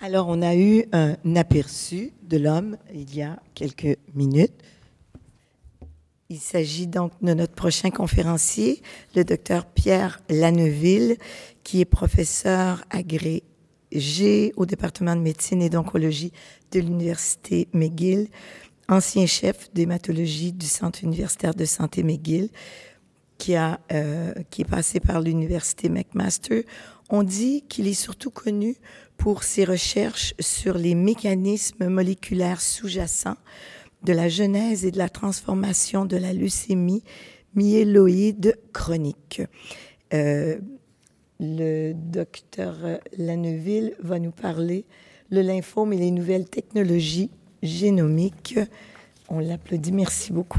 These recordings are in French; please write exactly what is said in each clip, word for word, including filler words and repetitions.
Alors, on a eu un aperçu de l'homme il y a quelques minutes. Il s'agit donc de notre prochain conférencier, le docteur Pierre Lanneville, qui est professeur agrégé au département de médecine et d'oncologie de l'Université McGill, ancien chef d'hématologie du Centre universitaire de santé McGill, qui, a, euh, qui est passé par l'Université McMaster. On dit qu'il est surtout connu pour ses recherches sur les mécanismes moléculaires sous-jacents de la genèse et de la transformation de la leucémie myéloïde chronique. Euh, le docteur Lanneville va nous parler le lymphome et les nouvelles technologies génomiques. On l'applaudit. Merci beaucoup.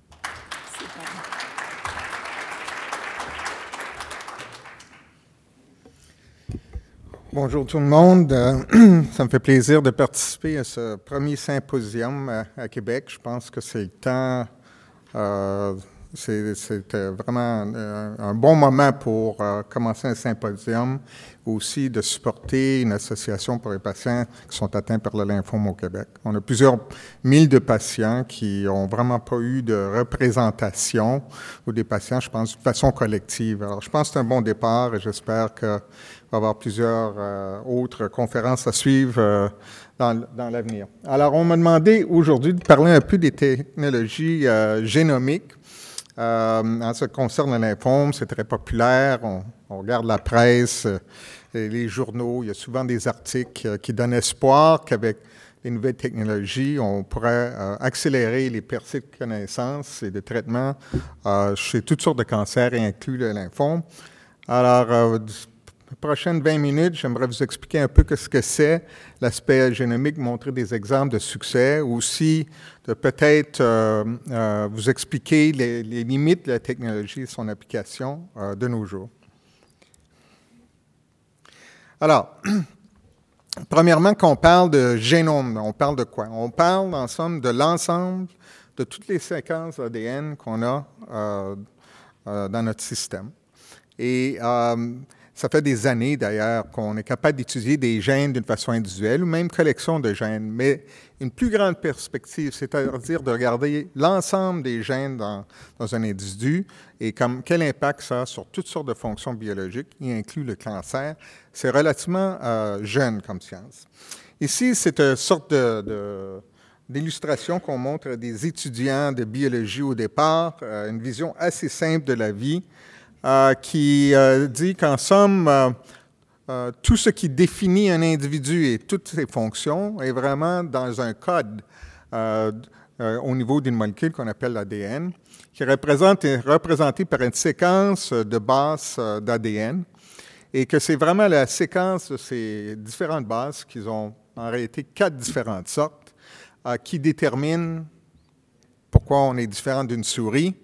Bonjour tout le monde. Euh, ça me fait plaisir de participer à ce premier symposium à, à Québec. Je pense que c'est le temps, euh, c'est, c'est vraiment euh, un bon moment pour euh, commencer un symposium, aussi de supporter une association pour les patients qui sont atteints par le lymphome au Québec. On a plusieurs milliers de patients qui n'ont vraiment pas eu de représentation, ou des patients, je pense, de façon collective. Alors, je pense que c'est un bon départ et j'espère que va y avoir plusieurs euh, autres conférences à suivre euh, dans, dans l'avenir. Alors, on m'a demandé aujourd'hui de parler un peu des technologies euh, génomiques. Euh, en ce qui concerne le lymphome, c'est très populaire. On, on regarde la presse, euh, et les journaux. Il y a souvent des articles euh, qui donnent espoir qu'avec les nouvelles technologies, on pourrait euh, accélérer les percées de connaissances et de traitements euh, chez toutes sortes de cancers, y inclus le lymphome. Alors, euh, les prochaines vingt minutes, j'aimerais vous expliquer un peu ce que c'est l'aspect génomique, montrer des exemples de succès, aussi de peut-être euh, euh, vous expliquer les, les limites de la technologie et son application euh, de nos jours. Alors, premièrement, quand on parle de génome, on parle de quoi? On parle, en somme, de l'ensemble de toutes les séquences A D N qu'on a euh, euh, dans notre système. Et euh, ça fait des années, d'ailleurs, qu'on est capable d'étudier des gènes d'une façon individuelle ou même collection de gènes. Mais une plus grande perspective, c'est-à-dire de regarder l'ensemble des gènes dans, dans un individu et comme, quel impact ça a sur toutes sortes de fonctions biologiques, y inclut le cancer, c'est relativement euh, jeune comme science. Ici, c'est une sorte de, de, d'illustration qu'on montre à des étudiants de biologie au départ, euh, une vision assez simple de la vie, Euh, qui euh, dit qu'en somme, euh, euh, tout ce qui définit un individu et toutes ses fonctions est vraiment dans un code euh, euh, au niveau d'une molécule qu'on appelle l'A D N, qui représente, est représentée par une séquence de bases euh, d'A D N, et que c'est vraiment la séquence de ces différentes bases, qu'ils ont en réalité quatre différentes sortes, euh, qui déterminent pourquoi on est différent d'une souris,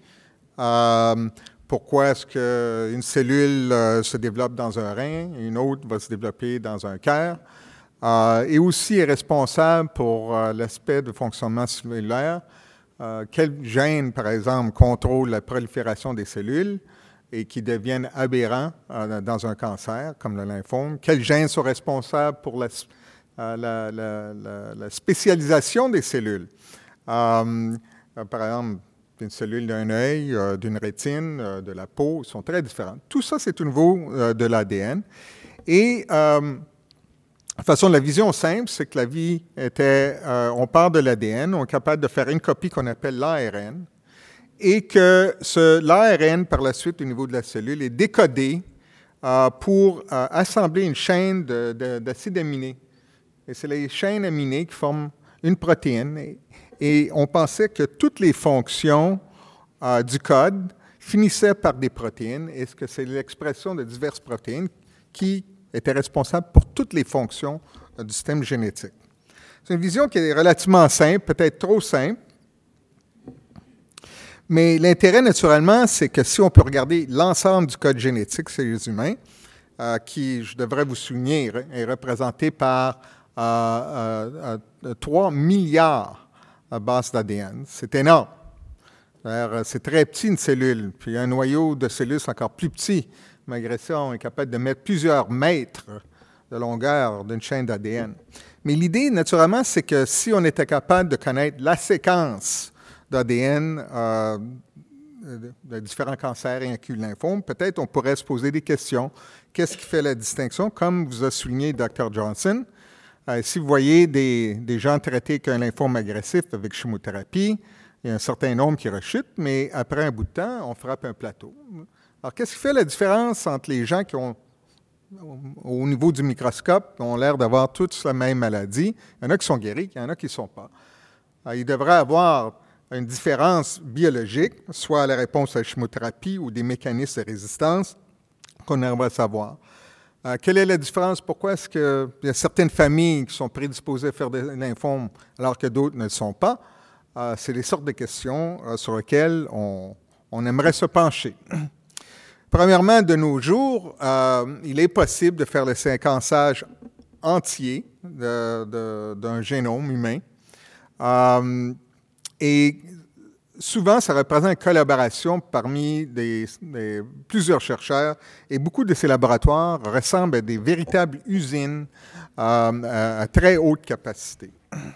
euh, pourquoi est-ce qu'une cellule euh, se développe dans un rein, une autre va se développer dans un cœur, euh, et aussi est responsable pour euh, l'aspect de fonctionnement cellulaire. Euh, quel gène, par exemple, contrôle la prolifération des cellules et qui deviennent aberrants euh, dans un cancer, comme le lymphome? Quels gènes sont responsables pour la, euh, la, la, la, la spécialisation des cellules? Euh, euh, par exemple, d'une cellule d'un œil, euh, d'une rétine, euh, de la peau, sont très différentes. Tout ça, c'est au niveau euh, de l'A D N. Et, euh, de façon, la vision simple, c'est que la vie était, euh, on part de l'A D N, on est capable de faire une copie qu'on appelle l'A R N, et que ce, l'A R N, par la suite, au niveau de la cellule, est décodé euh, pour euh, assembler une chaîne de, de, d'acides aminés. Et c'est les chaînes aminées qui forment une protéine. Et, Et on pensait que toutes les fonctions euh, du code finissaient par des protéines et que c'est l'expression de diverses protéines qui étaient responsables pour toutes les fonctions euh, du système génétique. C'est une vision qui est relativement simple, peut-être trop simple, mais l'intérêt, naturellement, c'est que si on peut regarder l'ensemble du code génétique chez les humains, euh, qui, je devrais vous souligner, est représenté par euh, euh, euh, trois milliards à base d'A D N. C'est énorme. C'est très petit, une cellule. Puis un noyau de cellules, c'est encore plus petit. Malgré ça, on est capable de mettre plusieurs mètres de longueur d'une chaîne d'A D N. Mais l'idée, naturellement, c'est que si on était capable de connaître la séquence d'A D N euh, de, de différents cancers inclus le lymphome, peut-être on pourrait se poser des questions. Qu'est-ce qui fait la distinction? Comme vous a souligné docteur Johnson, euh, si vous voyez des, des gens traités avec un lymphome agressif avec chimiothérapie, il y a un certain nombre qui rechutent, mais après un bout de temps, on frappe un plateau. Alors, qu'est-ce qui fait la différence entre les gens qui ont, au niveau du microscope, ont l'air d'avoir tous la même maladie? Il y en a qui sont guéris, il y en a qui ne sont pas. Alors, il devrait y avoir une différence biologique, soit la réponse à la chimiothérapie ou des mécanismes de résistance qu'on aimerait savoir. Euh, quelle est la différence? Pourquoi est-ce qu'il y a certaines familles qui sont prédisposées à faire des lymphomes alors que d'autres ne le sont pas? Euh, c'est les sortes de questions euh, sur lesquelles on, on aimerait se pencher. Premièrement, de nos jours, euh, il est possible de faire le séquençage entier de, de, d'un génome humain. Euh, et souvent, ça représente une collaboration parmi des, des, plusieurs chercheurs et beaucoup de ces laboratoires ressemblent à des véritables usines euh, à, à très haute capacité.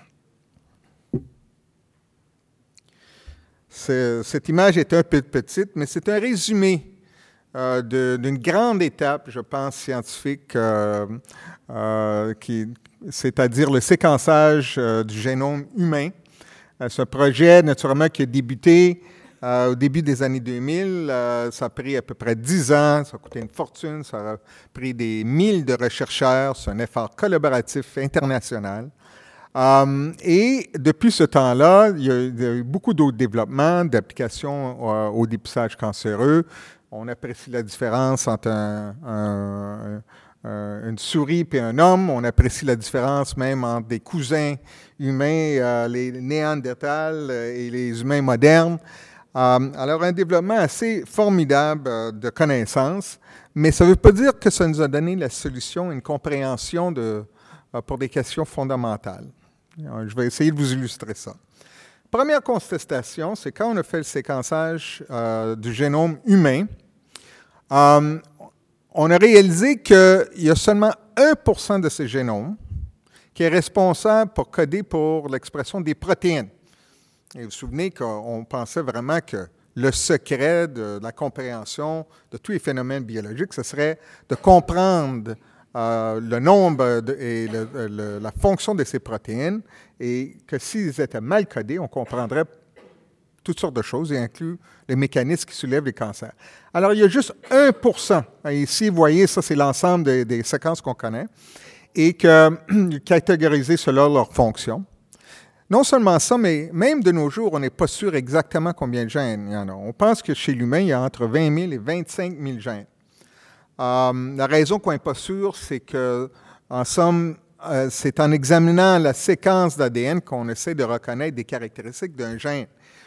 C'est, cette image est un peu petite, mais c'est un résumé euh, de, d'une grande étape, je pense, scientifique, euh, euh, qui, c'est-à-dire le séquençage euh, du génome humain. Ce projet, naturellement, qui a débuté euh, au début des années deux mille, euh, ça a pris à peu près dix ans, ça a coûté une fortune, ça a pris des milles de chercheurs, c'est un effort collaboratif international. Euh, et depuis ce temps-là, il y a, il y a eu beaucoup d'autres développements d'applications euh, au dépistage cancéreux. On apprécie la différence entre un, un, un, une souris et un homme. On apprécie la différence même entre des cousins humains, euh, les néandertals et les humains modernes. Euh, alors, un développement assez formidable euh, de connaissances, mais ça ne veut pas dire que ça nous a donné la solution, une compréhension de, euh, pour des questions fondamentales. Alors, je vais essayer de vous illustrer ça. Première constatation, c'est quand on a fait le séquençage euh, du génome humain, euh, on a réalisé qu'il y a seulement un pour cent de ce génome qui est responsable pour coder pour l'expression des protéines. Et vous vous souvenez qu'on pensait vraiment que le secret de la compréhension de tous les phénomènes biologiques, ce serait de comprendre euh, le nombre de, et le, le, la fonction de ces protéines, et que s'ils étaient mal codés, on comprendrait toutes sortes de choses, y inclut les mécanismes qui soulèvent les cancers. Alors, il y a juste un pour cent. Ici, vous voyez, ça, c'est l'ensemble des, des séquences qu'on connaît, et que, catégorisées selon leur fonction. Non seulement ça, mais même de nos jours, on n'est pas sûr exactement combien de gènes il y en a. On pense que chez l'humain, il y a entre vingt mille et vingt-cinq mille gènes. Euh, la raison qu'on n'est pas sûr, c'est que, en somme, euh, c'est en examinant la séquence d'A D N qu'on essaie de reconnaître des caractéristiques d'un gène.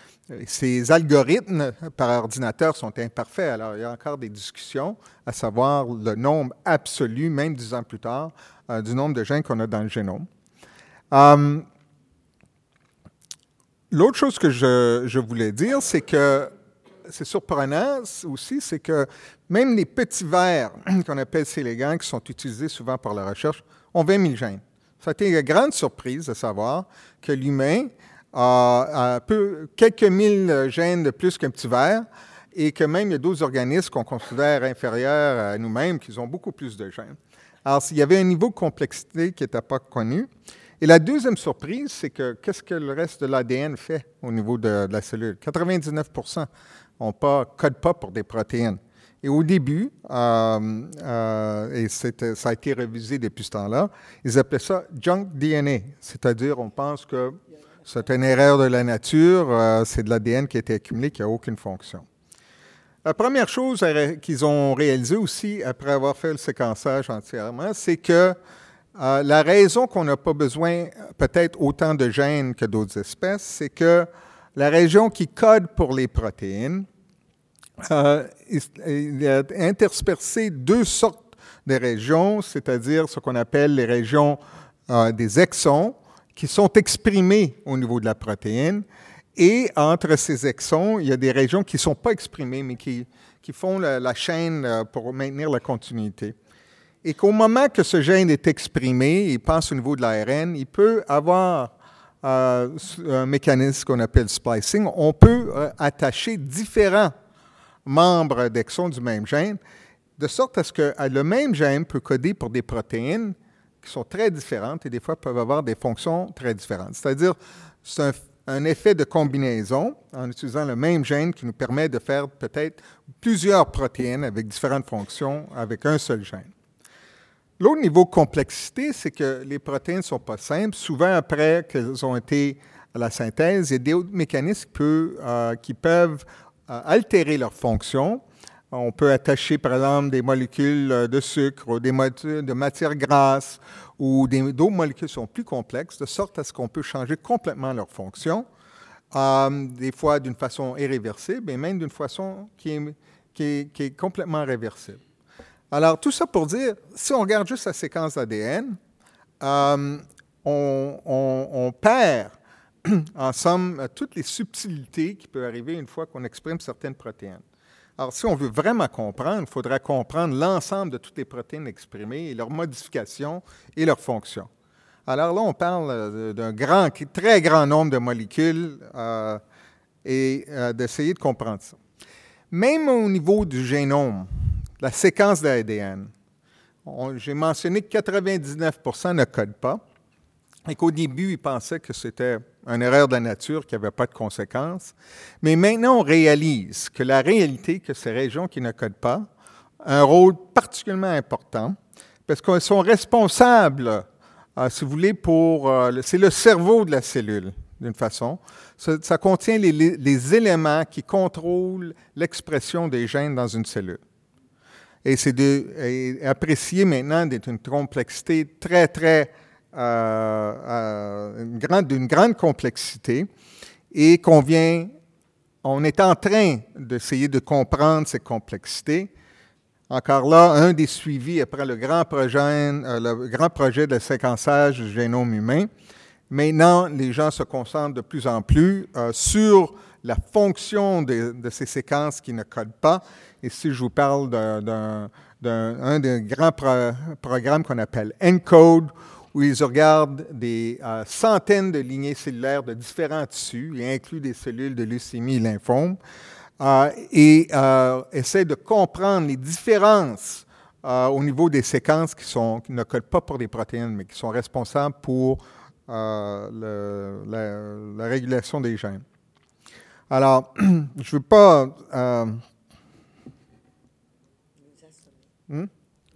Ces algorithmes par ordinateur sont imparfaits, alors il y a encore des discussions à savoir le nombre absolu, même dix ans plus tard, euh, du nombre de gènes qu'on a dans le génome. Euh, L'autre chose que je, je voulais dire, c'est que c'est surprenant aussi, c'est que même les petits vers qu'on appelle célégants, qui sont utilisés souvent par la recherche, ont vingt mille gènes. Ça a été une grande surprise de savoir que l'humain a, a peu, quelques mille gènes de plus qu'un petit ver, et que même il y a d'autres organismes qu'on considère inférieurs à nous-mêmes qui ont beaucoup plus de gènes. Alors, il y avait un niveau de complexité qui n'était pas connu. Et la deuxième surprise, c'est que qu'est-ce que le reste de l'A D N fait au niveau de, de la cellule? quatre-vingt-dix-neuf pour cent ne codent pas pour des protéines. Et au début, euh, euh, et ça a été révisé depuis ce temps-là, ils appelaient ça « junk D N A », c'est-à-dire on pense que c'est une erreur de la nature, euh, c'est de l'A D N qui a été accumulé, qui n'a aucune fonction. La première chose qu'ils ont réalisée aussi, après avoir fait le séquençage entièrement, c'est que Euh, la raison qu'on n'a pas besoin peut-être autant de gènes que d'autres espèces, c'est que la région qui code pour les protéines, euh, il y a interspersé deux sortes de régions, c'est-à-dire ce qu'on appelle les régions euh, des exons, qui sont exprimées au niveau de la protéine, et entre ces exons, il y a des régions qui ne sont pas exprimées, mais qui, qui font la, la chaîne pour maintenir la continuité. et qu'au moment que ce gène est exprimé, il passe au niveau de l'A R N, il peut avoir euh, un mécanisme qu'on appelle splicing. On peut euh, attacher différents membres d'exons du même gène, de sorte à ce que le même gène peut coder pour des protéines qui sont très différentes et des fois peuvent avoir des fonctions très différentes. C'est-à-dire, c'est un, un effet de combinaison en utilisant le même gène qui nous permet de faire peut-être plusieurs protéines avec différentes fonctions avec un seul gène. L'autre niveau de complexité, c'est que les protéines ne sont pas simples. Souvent, après qu'elles ont été à la synthèse, il y a des autres mécanismes qui peuvent, euh, qui peuvent euh, altérer leur fonction. On peut attacher, par exemple, des molécules de sucre ou des molécules de matière grasse ou des, d'autres molécules qui sont plus complexes, de sorte à ce qu'on peut changer complètement leur fonction, euh, des fois d'une façon irréversible et même d'une façon qui est, qui est, qui est complètement réversible. Alors, tout ça pour dire, si on regarde juste la séquence A D N, euh, on, on, on perd, en somme, toutes les subtilités qui peuvent arriver une fois qu'on exprime certaines protéines. Alors, si on veut vraiment comprendre, il faudra comprendre l'ensemble de toutes les protéines exprimées et leurs modifications et leurs fonctions. Alors là, on parle d'un grand, très grand nombre de molécules euh, et euh, d'essayer de comprendre ça. Même au niveau du génome, la séquence de l'A D N, on, j'ai mentionné que quatre-vingt-dix-neuf pour cent ne codent pas et qu'au début, ils pensaient que c'était une erreur de la nature qui n'avait pas de conséquences. Mais maintenant, on réalise que la réalité, que ces régions qui ne codent pas, ont un rôle particulièrement important parce qu'elles sont responsables, euh, si vous voulez, pour... Euh, c'est le cerveau de la cellule, d'une façon. Ça, ça contient les, les, les éléments qui contrôlent l'expression des gènes dans une cellule. Et c'est de, et apprécié maintenant d'être une complexité très, très... Euh, euh, une grande, d'une grande complexité et qu'on vient, on est en train d'essayer de comprendre ces complexités. Encore là, un des suivis après le grand projet, euh, le grand projet de séquençage du génome humain. Maintenant, les gens se concentrent de plus en plus euh, sur la fonction de, de ces séquences qui ne codent pas. Ici, je vous parle d'un, d'un, d'un un des grands pro- programmes qu'on appelle ENCODE, où ils regardent des euh, centaines de lignées cellulaires de différents tissus, y inclut des cellules de leucémie et lymphome, euh, et euh, essaient de comprendre les différences euh, au niveau des séquences qui, sont, qui ne codent pas pour des protéines, mais qui sont responsables pour euh, le, la, la régulation des gènes. Alors, je ne veux pas... Euh, hmm?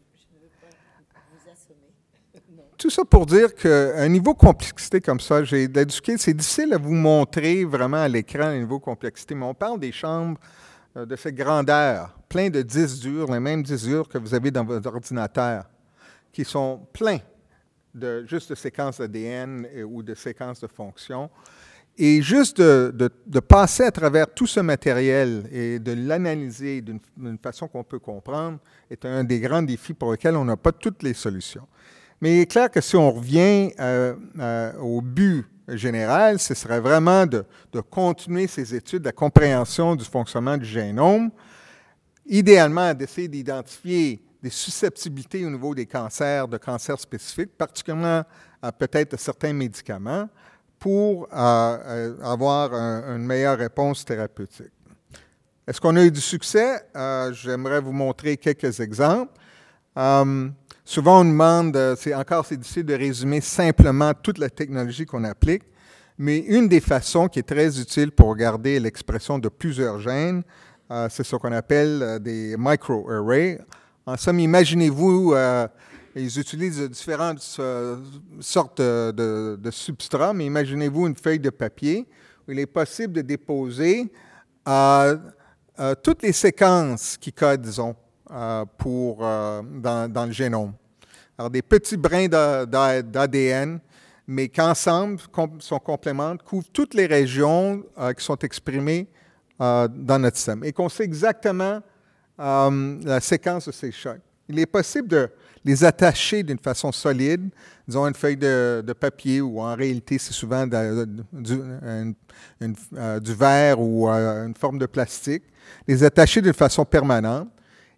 Tout ça pour dire qu'à un niveau de complexité comme ça, j'ai éduqué, c'est difficile à vous montrer vraiment à l'écran le niveau de complexité, mais on parle des chambres euh, de cette grandeur, plein de disques durs, les mêmes disques durs que vous avez dans votre ordinateur, qui sont pleins de juste de séquences A D N et, ou de séquences de fonctions. Et juste de, de, de passer à travers tout ce matériel et de l'analyser d'une, d'une façon qu'on peut comprendre est un des grands défis pour lesquels on n'a pas toutes les solutions. Mais il est clair que si on revient euh, euh, au but général, ce serait vraiment de, de continuer ces études de la compréhension du fonctionnement du génome, idéalement d'essayer d'identifier des susceptibilités au niveau des cancers, de cancers spécifiques, particulièrement à peut-être certains médicaments, pour euh, euh, avoir un, une meilleure réponse thérapeutique. Est-ce qu'on a eu du succès? Euh, j'aimerais vous montrer quelques exemples. Um, Souvent, on demande, c'est encore c'est difficile de résumer simplement toute la technologie qu'on applique, mais une des façons qui est très utile pour regarder l'expression de plusieurs gènes, euh, c'est ce qu'on appelle euh, des microarrays. En somme, imaginez-vous, euh, ils utilisent différentes euh, sortes de, de, de substrats, mais imaginez-vous une feuille de papier où il est possible de déposer euh, euh, toutes les séquences qui codent, disons, Euh, pour, euh, dans, dans le génome. Alors, des petits brins d'A D N, mais qu'ensemble com- sont complémentaires, couvrent toutes les régions euh, qui sont exprimées euh, dans notre système et qu'on sait exactement euh, la séquence de ces chocs. Il est possible de les attacher d'une façon solide, disons une feuille de, de papier ou en réalité, c'est souvent de, de, du, une, une, euh, du verre ou euh, une forme de plastique, les attacher d'une façon permanente.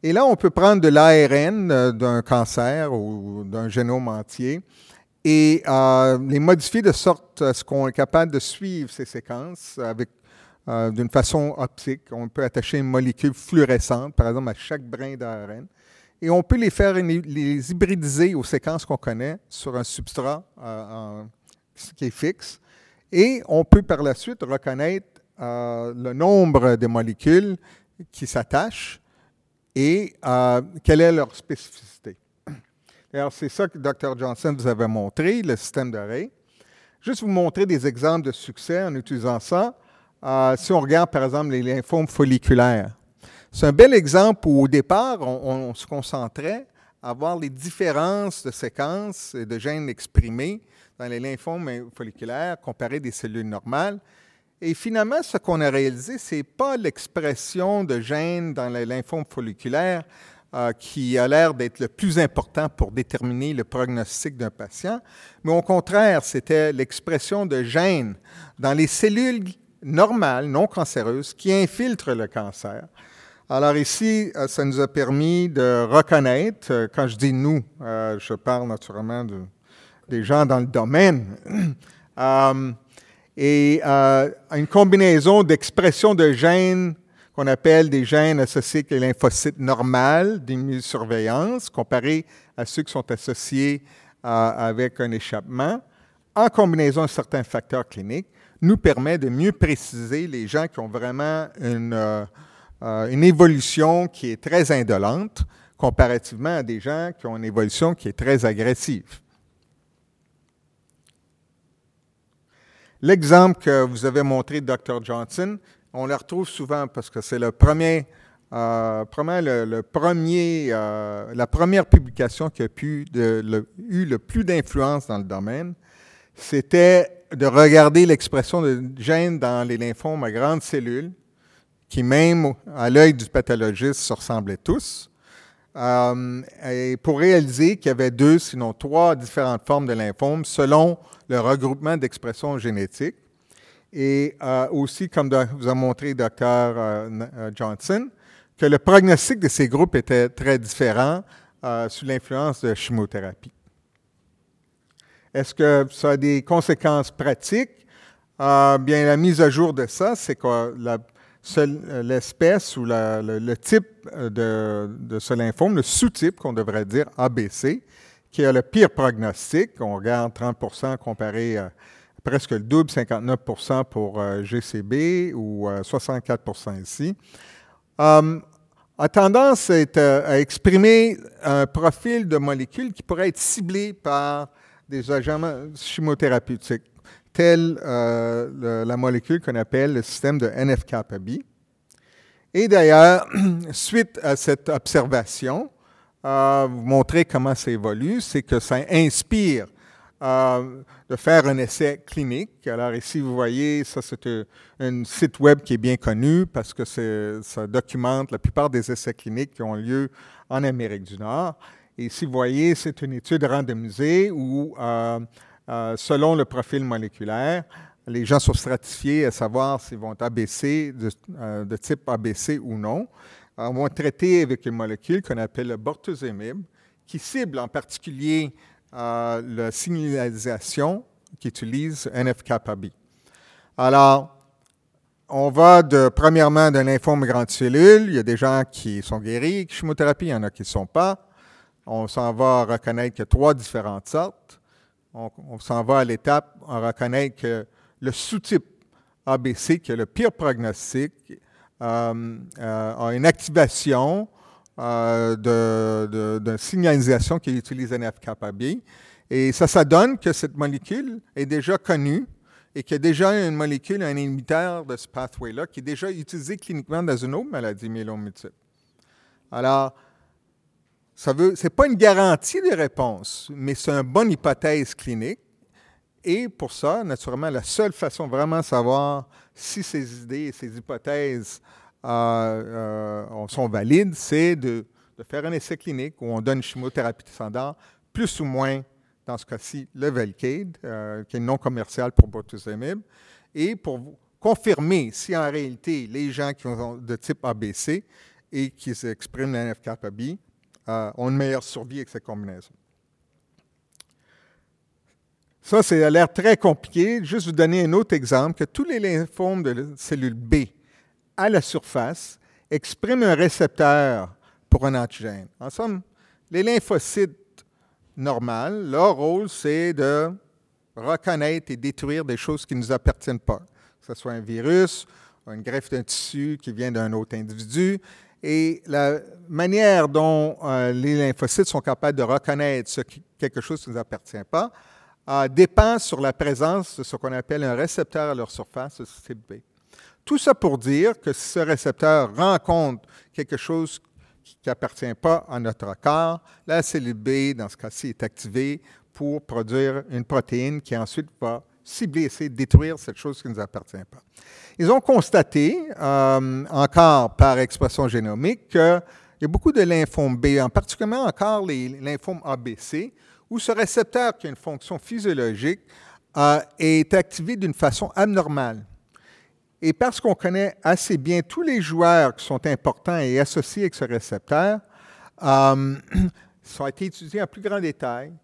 Et là, on peut prendre de l'A R N euh, d'un cancer ou d'un génome entier et euh, les modifier de sorte à ce qu'on est capable de suivre ces séquences avec, euh, d'une façon optique. On peut attacher une molécule fluorescente, par exemple, à chaque brin d'A R N. Et on peut les faire les hybridiser aux séquences qu'on connaît sur un substrat euh, en, qui est fixe. Et on peut par la suite reconnaître euh, le nombre de molécules qui s'attachent et euh, quelle est leur spécificité. Alors, c'est ça que docteur Johnson vous avait montré, le système d'array. Juste vous montrer des exemples de succès en utilisant ça. Euh, si on regarde, par exemple, les lymphomes folliculaires, c'est un bel exemple où, au départ, on, on se concentrait à voir les différences de séquences et de gènes exprimés dans les lymphomes folliculaires comparés à des cellules normales. Et finalement, ce qu'on a réalisé, ce n'est pas l'expression de gènes dans les lymphomes folliculaires euh, qui a l'air d'être le plus important pour déterminer le prognostic d'un patient, mais au contraire, c'était l'expression de gènes dans les cellules normales, non cancéreuses, qui infiltrent le cancer. Alors ici, ça nous a permis de reconnaître, quand je dis « nous », je parle naturellement de, des gens dans le domaine, euh, et euh, une combinaison d'expression de gènes qu'on appelle des gènes associés avec les lymphocytes normales d'immunosurveillance, comparés à ceux qui sont associés euh, avec un échappement, en combinaison de certains facteurs cliniques, nous permet de mieux préciser les gens qui ont vraiment une, euh, une évolution qui est très indolente, comparativement à des gens qui ont une évolution qui est très agressive. L'exemple que vous avez montré de docteur Johnson, on le retrouve souvent parce que c'est le premier, euh, le, le premier, euh, la première publication qui a pu de, le, eu le plus d'influence dans le domaine. C'était de regarder l'expression de gènes dans les lymphomes à grandes cellules, qui même à l'œil du pathologiste se ressemblaient tous, euh, et pour réaliser qu'il y avait deux, sinon trois différentes formes de lymphomes selon le regroupement d'expressions génétiques. Et euh, aussi, comme vous a montré docteur Euh, Johnson, que le prognostic de ces groupes était très différent euh, sous l'influence de chimiothérapie. Est-ce que ça a des conséquences pratiques? Euh, bien, la mise à jour de ça, c'est que la, l'espèce ou la, le, le type de, de ce lymphome, le sous-type qu'on devrait dire A B C, qui a le pire prognostic, on regarde trente pour cent comparé à presque le double, cinquante-neuf pour cent pour euh, G C B ou euh, soixante-quatre pour cent ici, euh, a tendance à, être, à exprimer un profil de molécules qui pourrait être ciblé par des agents chimiothérapeutiques, telle euh, le, la molécule qu'on appelle le système de N F kappa B. Et d'ailleurs, suite à cette observation, euh, vous montrer comment ça évolue, c'est que ça inspire euh, de faire un essai clinique. Alors ici, vous voyez, ça c'est un, un site web qui est bien connu parce que ça documente la plupart des essais cliniques qui ont lieu en Amérique du Nord. Et ici, vous voyez, c'est une étude randomisée où euh, Euh, selon le profil moléculaire, les gens sont stratifiés à savoir s'ils vont être A B C, de, euh, de type A B C ou non. Euh, on va traiter avec une molécule qu'on appelle le bortezomib, qui cible en particulier euh, la signalisation qui utilise N F kappa B. Alors, on va de, premièrement d'un lymphome grande cellule. Il y a des gens qui sont guéris avec chimiothérapie, il y en a qui ne sont pas. On s'en va reconnaître qu'il y a trois différentes sortes. On, on s'en va à l'étape, on reconnaît que le sous-type A B C, qui a le pire prognostic, euh, euh, a une activation euh, de, de, de signalisation qui utilise N F kappa B. Et ça, ça donne que cette molécule est déjà connue et qu'il y a déjà une molécule, un inhibiteur de ce pathway-là, qui est déjà utilisé cliniquement dans une autre maladie myélome multiple. Alors, ce n'est pas une garantie de réponse, mais c'est une bonne hypothèse clinique. Et pour ça, naturellement, la seule façon vraiment de savoir si ces idées et ces hypothèses euh, euh, sont valides, c'est de, de faire un essai clinique où on donne une chimiothérapie standard, plus ou moins, dans ce cas-ci, le Velcade, euh, qui est non commercial pour bortezomib, et pour confirmer si en réalité les gens qui ont de type A B C et qui expriment l'N F kappa B euh, ont une meilleure survie avec cette combinaison. Ça, ça a l'air très compliqué. Juste vous donner un autre exemple, que tous les lymphomes de la cellule B à la surface expriment un récepteur pour un antigène. En somme, les lymphocytes normales, leur rôle, c'est de reconnaître et détruire des choses qui ne nous appartiennent pas, que ce soit un virus, une greffe d'un tissu qui vient d'un autre individu. Et la manière dont euh, les lymphocytes sont capables de reconnaître ce qui, quelque chose qui ne nous appartient pas euh, dépend sur la présence de ce qu'on appelle un récepteur à leur surface, le type B. Tout ça pour dire que si ce récepteur rencontre quelque chose qui n'appartient pas à notre corps, la cellule B, dans ce cas-ci, est activée pour produire une protéine qui ensuite va cibler, essayer de détruire cette chose qui ne nous appartient pas. Ils ont constaté, euh, encore par expression génomique, qu'il y a beaucoup de lymphomes B, en particulier encore les lymphomes A B C, où ce récepteur qui a une fonction physiologique euh, est activé d'une façon abnormale. Et parce qu'on connaît assez bien tous les joueurs qui sont importants et associés avec ce récepteur, euh, ça a été étudié en plus grand détail.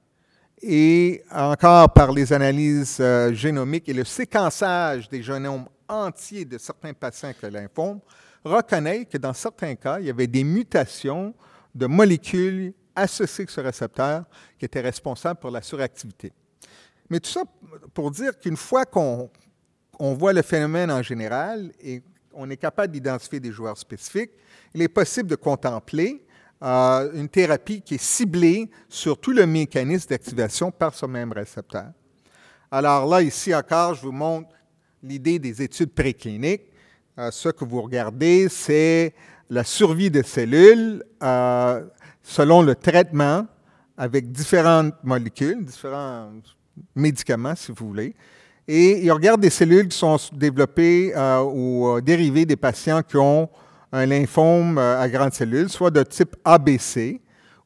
Et encore par les analyses euh, génomiques et le séquençage des génomes entiers de certains patients avec le lymphome, reconnaît que dans certains cas, il y avait des mutations de molécules associées avec ce récepteur qui étaient responsables pour la suractivité. Mais tout ça pour dire qu'une fois qu'on on voit le phénomène en général et on est capable d'identifier des joueurs spécifiques, il est possible de contempler euh, une thérapie qui est ciblée sur tout le mécanisme d'activation par ce même récepteur. Alors là, ici encore, je vous montre l'idée des études précliniques. Euh, ce que vous regardez, c'est la survie des cellules euh, selon le traitement avec différentes molécules, différents médicaments, si vous voulez. Et ils regardent des cellules qui sont développées euh, ou euh, dérivées des patients qui ont un lymphome euh, à grandes cellules, soit de type A B C,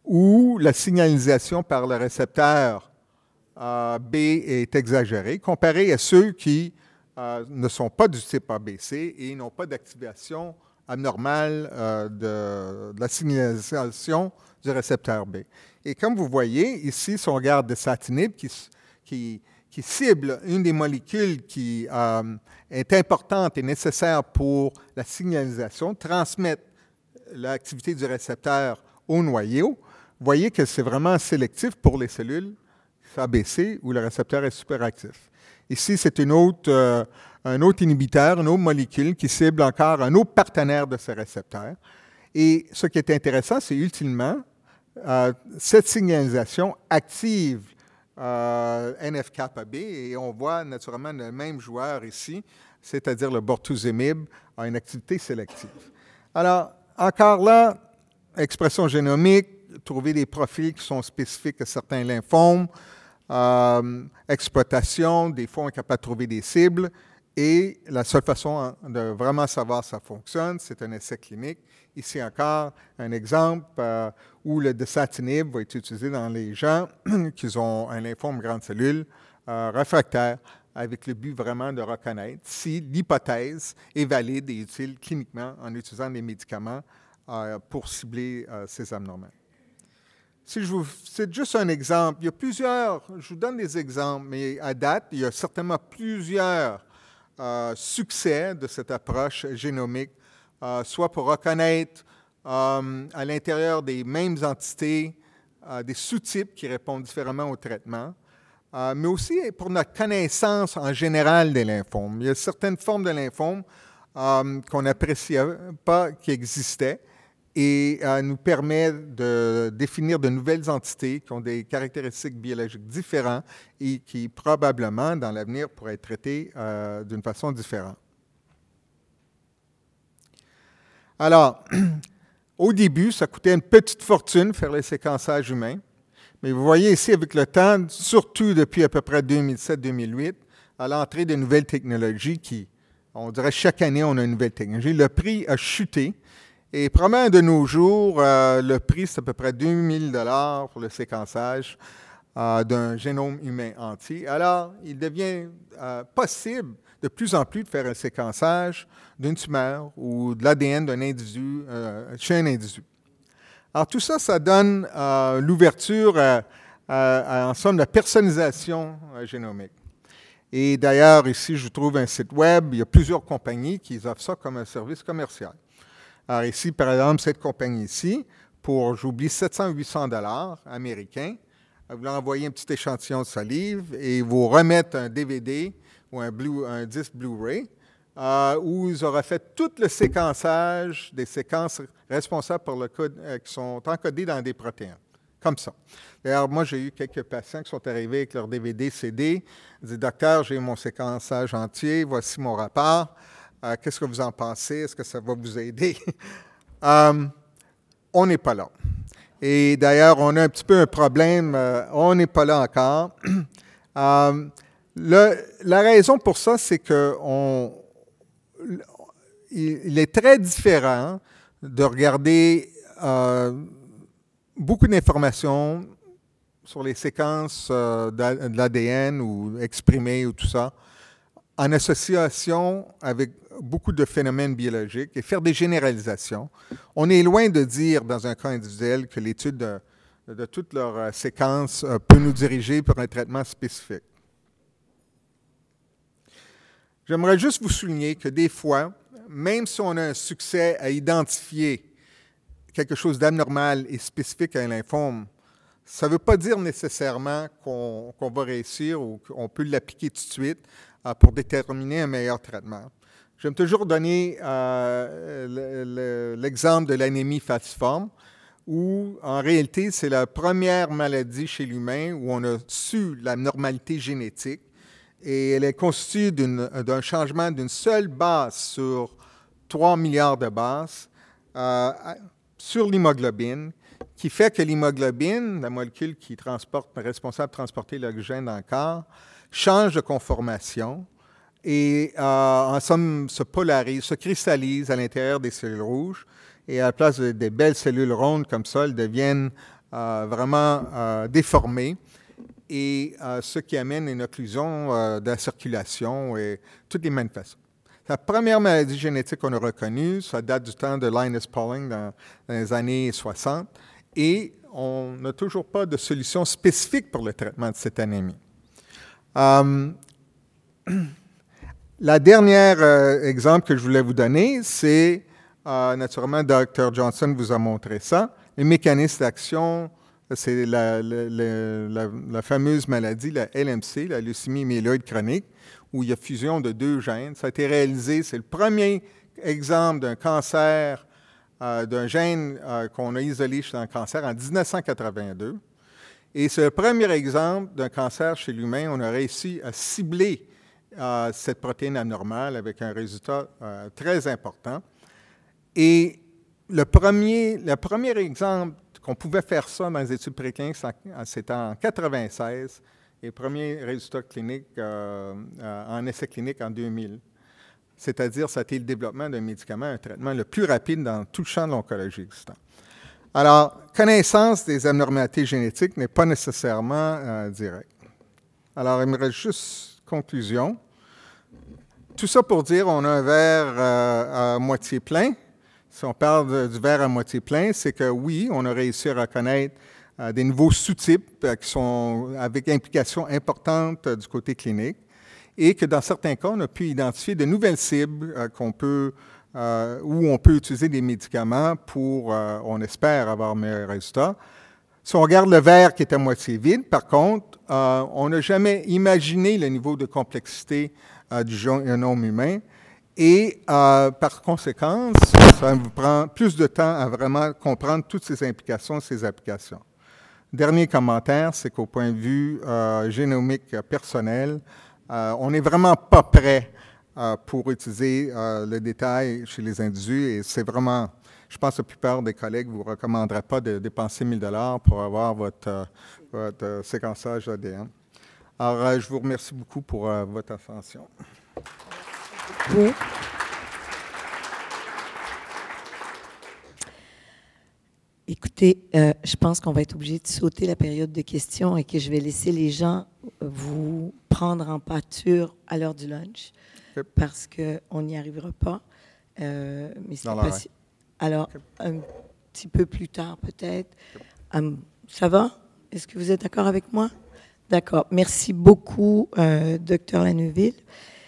où la signalisation par le récepteur euh, B est exagérée, comparé à ceux qui euh, ne sont pas du type A B C et n'ont pas d'activation abnormale euh, de, de la signalisation du récepteur B. Et comme vous voyez, ici, si on regarde des satinib qui, qui qui cible une des molécules qui euh, est importante et nécessaire pour la signalisation, transmettre l'activité du récepteur au noyau, vous voyez que c'est vraiment sélectif pour les cellules A B C où le récepteur est superactif. Ici, c'est une autre, euh, un autre inhibiteur, une autre molécule qui cible encore un autre partenaire de ce récepteur. Et ce qui est intéressant, c'est ultimement, euh, cette signalisation active Euh, N F kappa B, et on voit naturellement le même joueur ici, c'est-à-dire le bortezomib, a une activité sélective. Alors, encore là, expression génomique, trouver des profils qui sont spécifiques à certains lymphomes, euh, exploitation, des fois on est capable de trouver des cibles, et la seule façon de vraiment savoir si ça fonctionne, c'est un essai clinique. Ici encore, un exemple euh, où le dasatinib va être utilisé dans les gens qui ont un lymphome grande cellule euh, réfractaire, avec le but vraiment de reconnaître si l'hypothèse est valide et utile cliniquement en utilisant des médicaments euh, pour cibler euh, ces abnormalités. Si je vous, c'est juste un exemple. Il y a plusieurs, je vous donne des exemples, mais à date, il y a certainement plusieurs euh, succès de cette approche génomique, euh, soit pour reconnaître euh, à l'intérieur des mêmes entités euh, des sous-types qui répondent différemment au traitement, euh, mais aussi pour notre connaissance en général des lymphomes. Il y a certaines formes de lymphomes euh, qu'on n'appréciait pas qui existaient, et euh, nous permet de définir de nouvelles entités qui ont des caractéristiques biologiques différentes et qui, probablement, dans l'avenir, pourraient être traitées euh, d'une façon différente. Alors, au début, ça coûtait une petite fortune faire les séquençages humains, mais vous voyez ici, avec le temps, surtout depuis à peu près deux mille sept deux mille huit, à l'entrée de nouvelles technologies qui, on dirait, chaque année, on a une nouvelle technologie, le prix a chuté. Et probablement de nos jours, euh, le prix, c'est à peu près deux mille dollars pour le séquençage. euh, d'un génome humain entier. Alors, il devient euh, possible de plus en plus de faire un séquençage d'une tumeur ou de l'A D N d'un individu, euh, chez un individu. Alors, tout ça, ça donne euh, l'ouverture à, à, à, en somme, la personnalisation euh, génomique. Et d'ailleurs, ici, je trouve un site web. Il y a plusieurs compagnies qui offrent ça comme un service commercial. Alors ici, par exemple, cette compagnie ici, pour, j'oublie, sept cents à huit cents dollars américains, vous leur envoyez un petit échantillon de salive et vous remettent un D V D ou un, Blu, un disque Blu-ray euh, où ils auraient fait tout le séquençage des séquences responsables pour le code, euh, qui sont encodées dans des protéines. Comme ça. D'ailleurs, moi, j'ai eu quelques patients qui sont arrivés avec leur D V D, C D. Ils disent, docteur, j'ai mon séquençage entier, voici mon rapport. Euh, qu'est-ce que vous en pensez? Est-ce que ça va vous aider? euh, on n'est pas là. Et d'ailleurs, on a un petit peu un problème. Euh, on n'est pas là encore. euh, le, la raison pour ça, c'est que on, il est très différent de regarder euh, beaucoup d'informations sur les séquences euh, de l'A D N ou exprimées ou tout ça, en association avec beaucoup de phénomènes biologiques et faire des généralisations. On est loin de dire, dans un cas individuel, que l'étude de, de toutes leurs euh, séquences euh, peut nous diriger pour un traitement spécifique. J'aimerais juste vous souligner que des fois, même si on a un succès à identifier quelque chose d'abnormal et spécifique à un lymphome, ça ne veut pas dire nécessairement qu'on, qu'on va réussir ou qu'on peut l'appliquer tout de suite euh, pour déterminer un meilleur traitement. J'aime toujours donner euh, le, le, l'exemple de l'anémie falciforme, où en réalité, c'est la première maladie chez l'humain où on a su la normalité génétique et elle est constituée d'une, d'un changement d'une seule base sur trois milliards de bases euh, sur l'hémoglobine, qui fait que l'hémoglobine, la molécule qui transporte, responsable de transporter l'oxygène dans le corps, change de conformation et, euh, en somme, se polarise, se cristallise à l'intérieur des cellules rouges. Et à la place de, des belles cellules rondes comme ça, elles deviennent euh, vraiment euh, déformées. Et euh, ce qui amène une occlusion euh, de la circulation et toutes les manifestations. La première maladie génétique qu'on a reconnue, ça date du temps de Linus Pauling dans, dans les années soixante. Et on n'a toujours pas de solution spécifique pour le traitement de cette anémie. Um, la dernière euh, exemple que je voulais vous donner, c'est, euh, naturellement, docteur Johnson vous a montré ça, les mécanismes d'action, c'est la, la, la, la fameuse maladie, la L M C, la leucémie myéloïde chronique, où il y a fusion de deux gènes. Ça a été réalisé, c'est le premier exemple d'un cancer Euh, d'un gène euh, qu'on a isolé chez un cancer en dix-neuf cent quatre-vingt-deux. Et c'est le premier exemple d'un cancer chez l'humain. On a réussi à cibler euh, cette protéine anormale avec un résultat euh, très important. Et le premier, le premier exemple qu'on pouvait faire ça dans les études précliniques, c'était en quatre-vingt-seize, et le premier résultat clinique euh, euh, en essai clinique en deux mille. C'est-à-dire, ça a été le développement d'un médicament, un traitement le plus rapide dans tout le champ de l'oncologie existant. Alors, connaissance des abnormalités génétiques n'est pas nécessairement euh, directe. Alors, il me reste juste conclusion. Tout ça pour dire qu'on a un verre euh, à moitié plein. Si on parle de, du verre à moitié plein, c'est que oui, on a réussi à reconnaître euh, des nouveaux sous-types euh, qui sont avec implications importantes euh, du côté clinique. Et que dans certains cas, on a pu identifier de nouvelles cibles euh, qu'on peut, euh, où on peut utiliser des médicaments pour, euh, on espère, avoir meilleurs résultats. Si on regarde le verre qui est à moitié vide, par contre, euh, on n'a jamais imaginé le niveau de complexité euh, du génome humain. Et euh, par conséquent, ça vous prend plus de temps à vraiment comprendre toutes ces implications, ces applications. Dernier commentaire, c'est qu'au point de vue euh, génomique personnel, Euh, on n'est vraiment pas prêt euh, pour utiliser euh, le détail chez les individus et c'est vraiment, je pense que la plupart des collègues ne vous recommanderaient pas de dépenser mille dollars pour avoir votre, euh, votre euh, séquençage A D N. Alors, euh, je vous remercie beaucoup pour euh, votre attention. Écoutez, euh, je pense qu'on va être obligé de sauter la période de questions et que je vais laisser les gens vous prendre en pâture à l'heure du lunch Okay. parce qu'on n'y arrivera pas. Euh, mais c'est Dans pas l'horaire. si- Alors, Okay. un petit peu plus tard peut-être. Um, ça va? Est-ce que vous êtes d'accord avec moi? D'accord. Merci beaucoup, euh, docteur Laneuville.